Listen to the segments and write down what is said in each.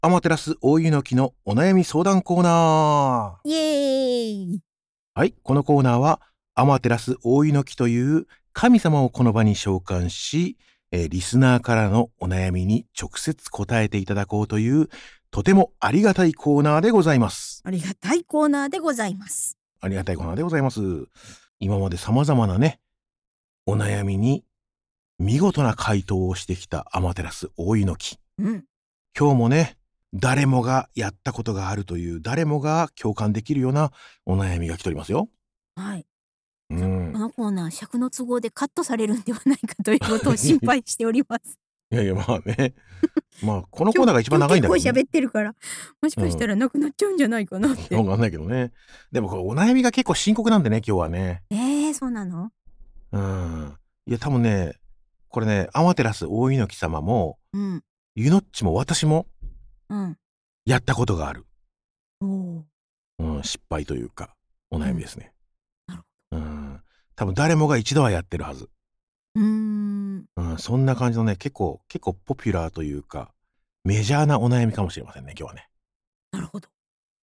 アマテラス大湯の木のお悩み相談コーナー。 イエーイ。 はい、このコーナーはアマテラス大湯の木という神様をこの場に召喚し、リスナーからのお悩みに直接答えていただこうというとてもありがたいコーナーでございます。 ありがたいコーナーでございます。 ありがたいコーナーでございます。今まで様々なね、お悩みに見事な回答をしてきたアマテラス大湯の木。今日もね、誰もがやったことがあるという、誰もが共感できるようなお悩みが来ておりますよ。 はい。このコーナー、尺の都合でカットされるんではないかということを心配しております。 いやいや、まあね。まあ、このコーナーが一番長いんだけど、ね。 今日結構喋ってるから、もしかしたらなくなっちゃうんじゃないかなって。 わかんないけどね。でもこれお悩みが結構深刻なんでね、今日はね。 そうなの？ いや、多分ね、これね、アマテラス大猪木様も、ユノッチも私も、やったことがある。失敗というか、お悩みですね。多分誰もが一度はやってるはず。そんな感じのね、結構ポピュラーというか、メジャーなお悩みかもしれませんね、今日はね。 なるほど。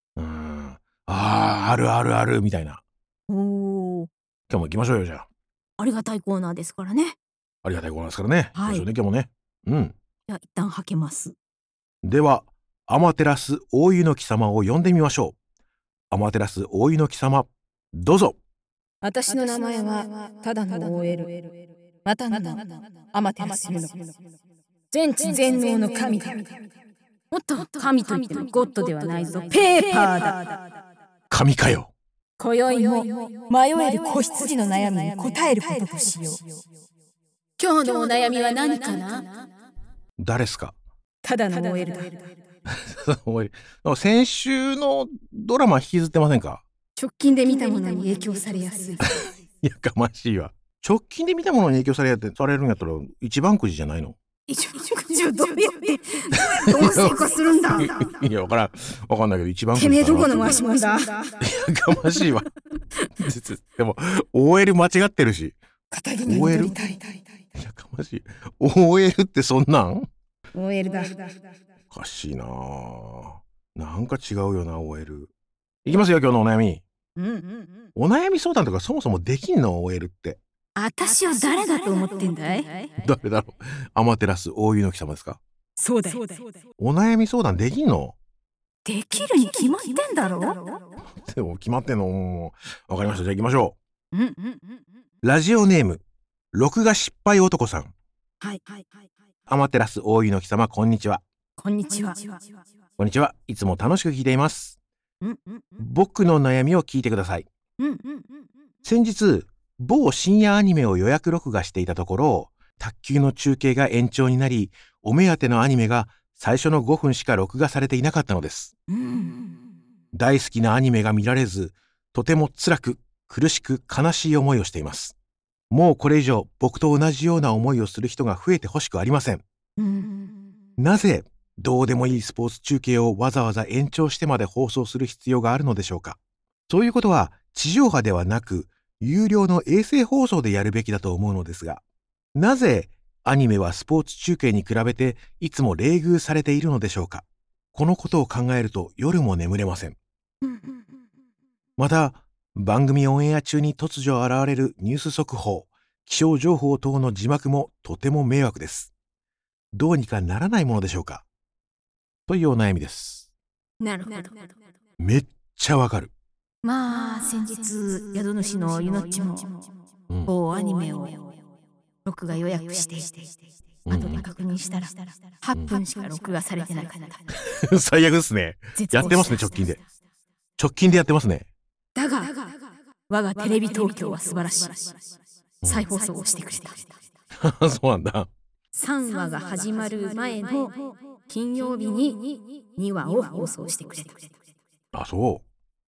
あるあるあるみたいな。今日も行きましょうよ、じゃあ。 ありがたいコーナーですからね。 ありがたいコーナーですからね。行きましょうね、今日もね。 じゃあ一旦はけます。 では、アマテラス大湯の木様を呼んでみましょう。アマテラス大湯の木様、どうぞ。 私の名前はただの OL、またの名アマテラス湯の木、全知全能の神だ。もっと神と言ってもゴッドではないぞ、ペーパーだ。 神かよ。 今宵も迷える子羊の悩みに答えることとしよう。今日のお悩みは何かな？ 誰っすか？ ただの OL だ。先週のドラマ引きずってませんか？ 直近で見たものに影響されやすい。 やかましいわ。直近で見たものに影響されるんやったら一番くじじゃないの？ 一番くじをどうやって音声化するんだ。 いや、わかんないけど一番くじ。 てめえどこの回しもんだ。 やかましいわ。でも OL 間違ってるし。 片木に戻りたい。 やかましい。OL ってそんなん？ OL だ。 おかしいなぁ。なんか違うよな、OL。いきますよ、今日のお悩み。お悩み相談とかそもそもできんの？ OL って。 私を誰だと思ってんだい？ 誰だろう？アマテラス大湯の木様ですか？ そうだ。 お悩み相談できんの？ できるに決まってんだろ。 でも決まってんの？わかりました。じゃあ行きましょう。ラジオネーム、録画失敗男さん。はい。アマテラス大湯の木様、こんにちは。 こんにちは。 こんにちは。いつも楽しく聞いています。僕の悩みを聞いてください。先日、某深夜アニメを予約録画していたところ、卓球の中継が延長になり、お目当てのアニメが最初の5分しか録画されていなかったのです。大好きなアニメが見られず、とても辛く、苦しく、悲しい思いをしています。もうこれ以上僕と同じような思いをする人が増えてほしくありません。なぜどうでもいいスポーツ中継をわざわざ延長してまで放送する必要があるのでしょうか。そういうことは地上波ではなく有料の衛星放送でやるべきだと思うのですが、なぜアニメはスポーツ中継に比べていつも冷遇されているのでしょうか。このことを考えると夜も眠れません。また番組オンエア中に突如現れるニュース速報、気象情報等の字幕もとても迷惑です。どうにかならないものでしょうか。というお悩みです。 なるほど。 めっちゃわかる。 まあ先日宿主のゆのっちも某アニメを録画予約して後で確認したら8分しか録画されてなかった。 最悪ですね。やってますね、直近で。直近でやってますね。 だが我がテレビ東京は素晴らしい。再放送をしてくれた。そうなんだ。 3話が始まる前の金曜日に2話を放送してくれた。 あ、そう。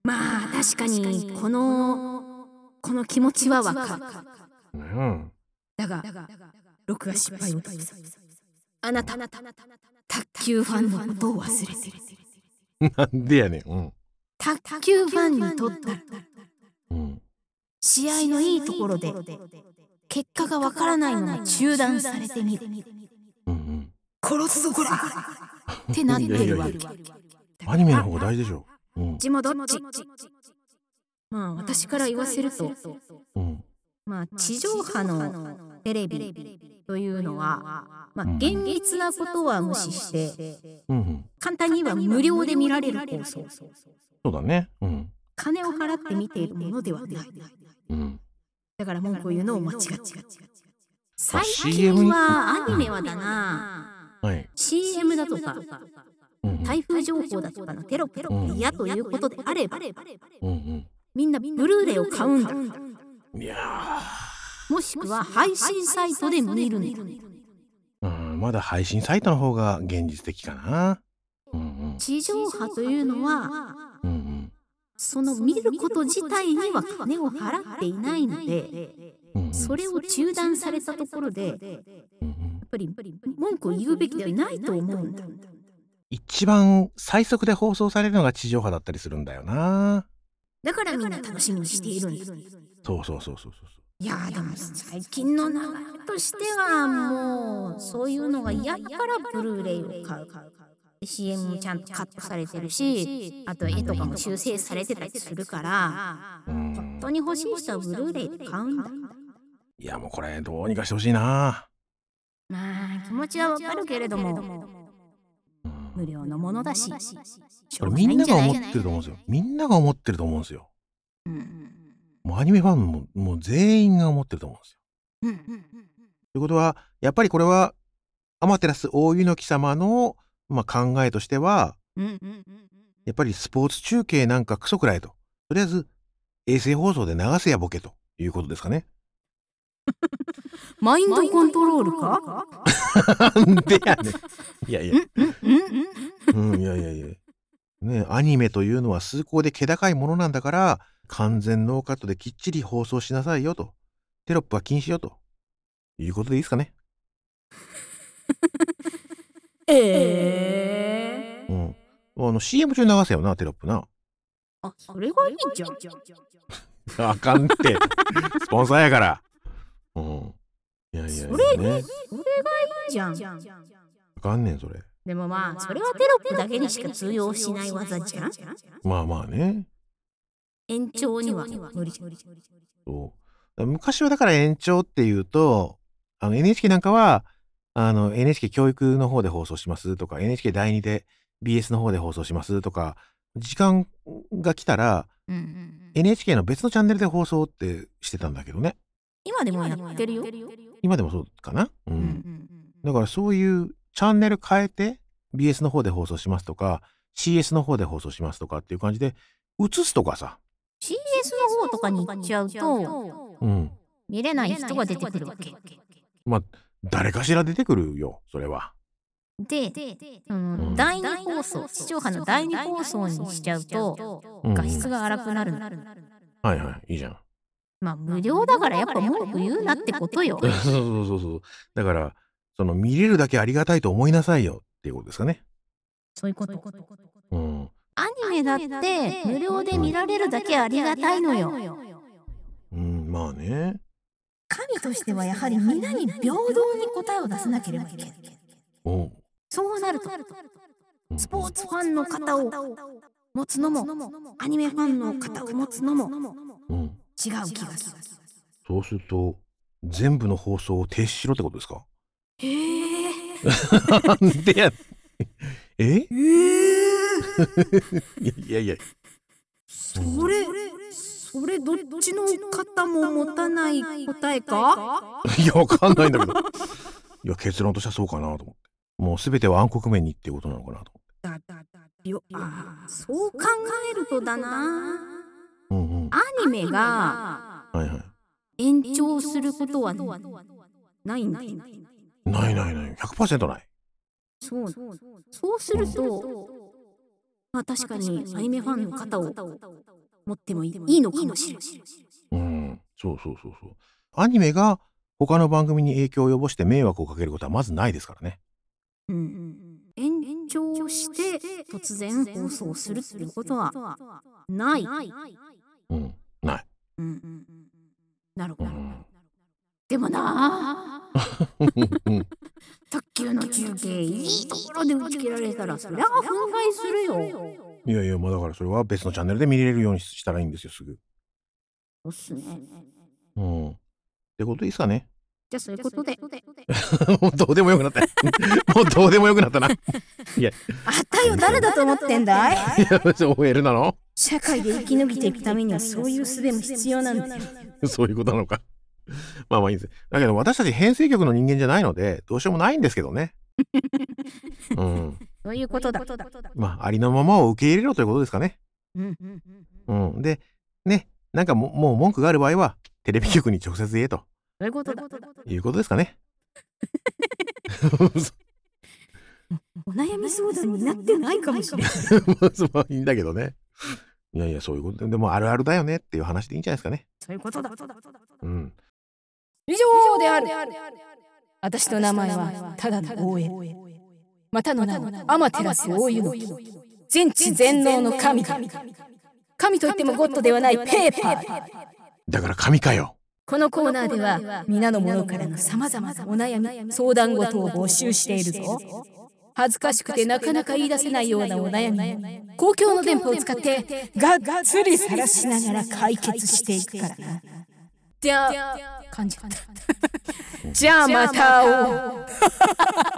まあ確かにこの気持ちはわかる。だが録画失敗をあなた卓球ファンのことを忘れてる。 なんでやねん。 卓球ファンにとったら試合のいいところで結果がわからないのに中断されてみる。殺すぞこら。 ってなってるわけ。 アニメの方が大事でしょ。 どっちもどっち。まあ私から言わせると、まあ地上波のテレビというのは、まあ厳密なことは無視して、簡単には無料で見られる放送。 そうだね。 金を払って見ているものではない。だから文句を言うのを間違って。最近はアニメはだな、CM だとか、台風情報だとかのテロップが嫌ということであれば、みんなブルーレイを買うんだ。 いやもしくは配信サイトで見るんだ。 まだ配信サイトの方が現実的かな。 地上波というのは、その見ること自体には金を払っていないので、それを中断されたところで、やっぱり文句を言うべきではないと思うんだ。 一番最速で放送されるのが地上波だったりするんだよな。 だからみんな楽しみにしているんです。 そう。 いやでも最近の流れとしてはもうそういうのが嫌からブルーレイを買う。CM もちゃんとカットされてるし、あと絵とかも修正されてたりするから、本当に欲しい人はブルーレイで買うんだ。 いやもうこれどうにかしてほしいな。 まあ気持ちはわかるけれども、無料のものだし、 これみんなが思ってると思うんですよ。みんなが思ってると思うんですよ。もうアニメファンももう全員が思ってると思うんですよ。ということはやっぱりこれはアマテラス大柚木様の考えとしては、やっぱりスポーツ中継なんかクソくらいと。とりあえず衛星放送で流せやボケということですかね。 マインドコントロールか？ なんでやねん。いや。ね、アニメというのは崇高で気高いものなんだから、完全ノーカットできっちり放送しなさいよと。テロップは禁止よと。いうことでいいですかね。CM 中流せよな、テロップな。 それがいいじゃん。 あかんって。スポンサーやから。それがいいじゃん。 あかんねん、それ。 でもまあ、それはテロップだけにしか通用しない技じゃん。 まあね。 延長には無理じゃん。 そう。昔はだから延長っていうと、NHK なんかは、NHK 教育の方で放送しますとか、NHK 第2で BS の方で放送しますとか、時間が来たら、NHK の別のチャンネルで放送ってしてたんだけどね。 今でもやってるよ。 今でもそうかな。だからそういうチャンネル変えて BS の方で放送しますとか CS の方で放送しますとかっていう感じで映すとかさ。 CS の方とかに行っちゃうと、見れない人が出てくるわけ。 まあ誰かしら出てくるよ、それは。 で、第2放送、地上波の第2放送にしちゃうと、画質が荒くなる。 いいじゃん。 まあ無料だからやっぱ文句言うなってことよ。 そう。だからその見れるだけありがたいと思いなさいよっていうことですかね。 そういうこと。アニメだって無料で見られるだけありがたいのよ。 まあね。 神としてはやはり皆に平等に答えを出さなければいけない。そうなると、スポーツファンの方を持つのも、アニメファンの方を持つのも、違う気がする。 そうすると、全部の放送を停止しろってことですか？なんでや。いや。 それどっちの方も持たない答えか？ いや、わかんないんだけど。いや、結論としてはそうかなと思って。もうすべては暗黒面にっていうことなのかなと思って。 そう考えるとだな。アニメが延長することはないんだよ。 ない。100% ない。 そうすると、まあ確かにアニメファンの方を持ってもいいのかもしれない。 そう。アニメが他の番組に影響を及ぼして迷惑をかけることはまずないですからね。 延長して突然放送するっていうことはない。ない。なるほど。でもな卓球の中継いいところで打ち切られたらそりゃ憤慨するよ。 いやいや、まあだからそれは別のチャンネルで見れるようにしたらいいんですよ、すぐ。 そうっすね。 ってことでいいっすかね。 じゃあそういうことで。 もうどうでもよくなった。もうどうでもよくなったな。いや、 あたいを誰だと思ってんだい？ いや、OL なの？ 社会で生き抜いていくためにはそういう術も必要なんだよ。 そういうことなのか。まあまあいいんです。だけど私たち編成局の人間じゃないので、どうしようもないんですけどね。 そういうことだ。 まあ、ありのままを受け入れろということですかね。で、ね、なんかもう文句がある場合は、テレビ局に直接言えと。 そういうことだ。 いうことですかね。 お悩み相談になってないかもしれない。 まあいいんだけどね。いやいや、そういうことでもあるあるだよねっていう話でいいんじゃないですかね。 そういうことだ。 以上である。私の名前はただの大江。またの名をアマテラス大湯の全知全能の神。神といってもゴッドではないペーパー。 だから神かよ。 このコーナーでは皆の者からの様々なお悩み、相談事を募集しているぞ。恥ずかしくてなかなか言い出せないようなお悩み、公共の電波を使ってがっつり晒しながら解決していくからな。じゃあ、噛んじゃった。じゃあまた会おう。